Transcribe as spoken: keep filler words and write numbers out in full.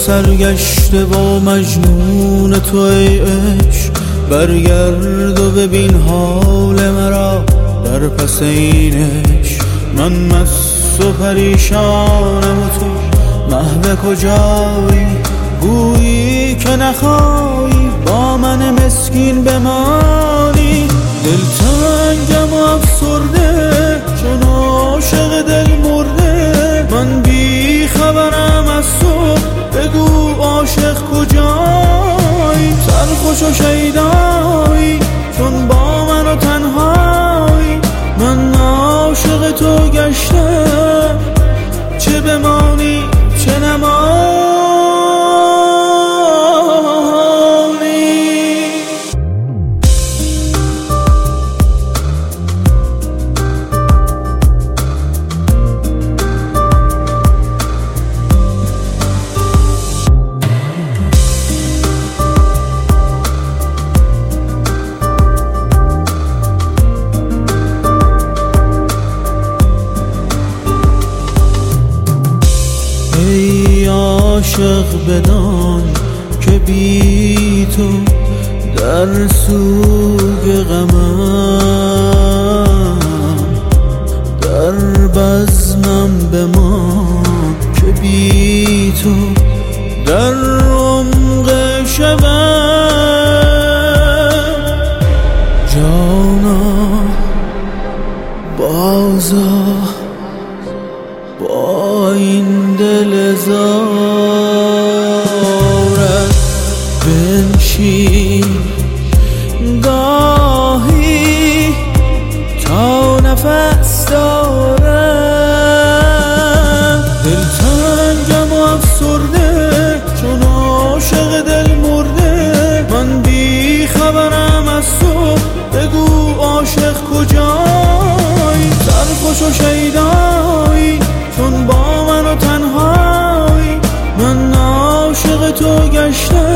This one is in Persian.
سرگشته و مجنون تو ای عشق، برگرد و ببین حال مرا در پس اینش. من مست و پریشانم و تو محو کجایی، گویی که نخواهی با من مسکین بمانی. دلتنگم و افسرده چون عاشق دل مرده، من بی خبرم از تو، بگو عاشق کجایی. سرخوش و شیدایی چون با من و تنهایی، من عاشق تو گشتم، چه بمانی چه نمانی. ای عاشق بدان که بی تو در سوگ غمم، در بزمم بمان که بی تو در عمق شبم. جانا بازا با این دل زارت بنشین گاهی تا نفس دارم. دلتنگم و افسرده چون عاشق دل مرده، من بی خبرم از تو، بگو عاشق کجایی. سرخوش و شیدایی چون با من و تنهایی، من عاشق تو گشتم،